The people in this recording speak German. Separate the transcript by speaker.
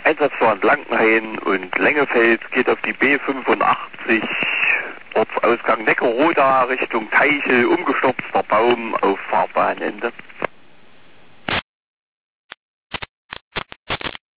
Speaker 1: Einsatzverband Lankenhain und Lengefeld geht auf die B85, Ortsausgang Neckeroda Richtung Teichel, umgestürzter Baum auf Fahrbahnende.